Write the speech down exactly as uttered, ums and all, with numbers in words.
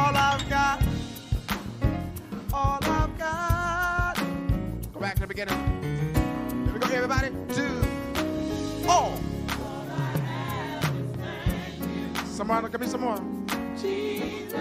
all I've got, all I've got. Go back to the beginning. Here we go, everybody. Two, all. Somebody, give me some more. Jesus.